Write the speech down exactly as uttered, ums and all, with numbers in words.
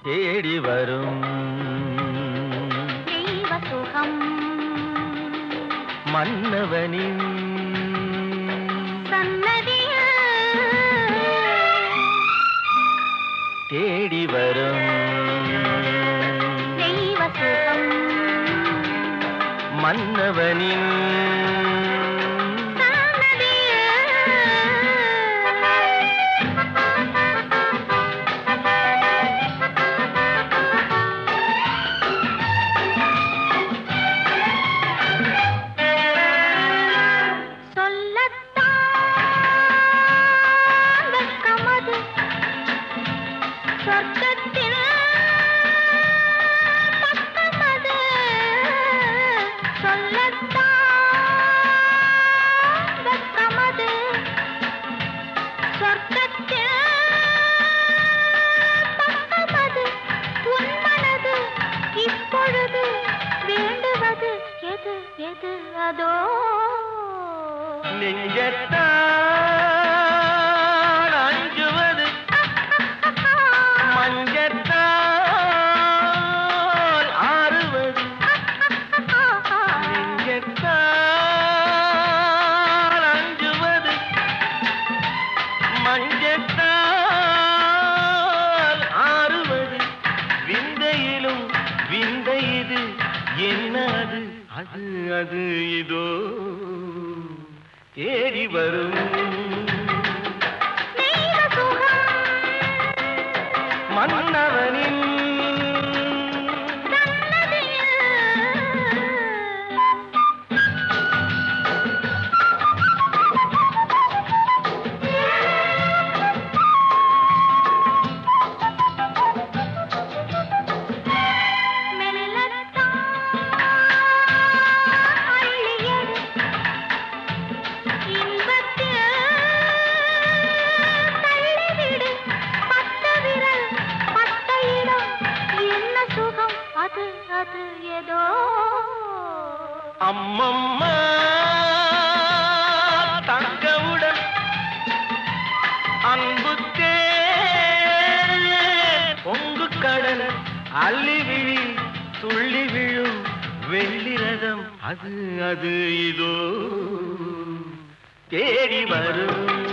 தேடி வரும் தெய்வ சுகம் மன்னவனின் சன்னதியில் தேடி வரும் தெய்வ சுகம் மன்னவனின் அதோ நெஞ்சத்தால் அஞ்சுவது மஞ்சத்தால் ஆறுவது நெஞ்சத்தால் அஞ்சுவது மஞ்சத்தால் ஆறுவது விந்தையிலும் விந்தை இது என்ன அது அது அது இதோ தேடி வரும் மன்னவனின் அது ஏதோ அம்மம்மா தங்கவுடன் அன்புத்தே பொங்கு கடல் அள்ளி விழி துள்ளி விழும் வெள்ளி ரதம் அது அது இதோ தேடி வரும்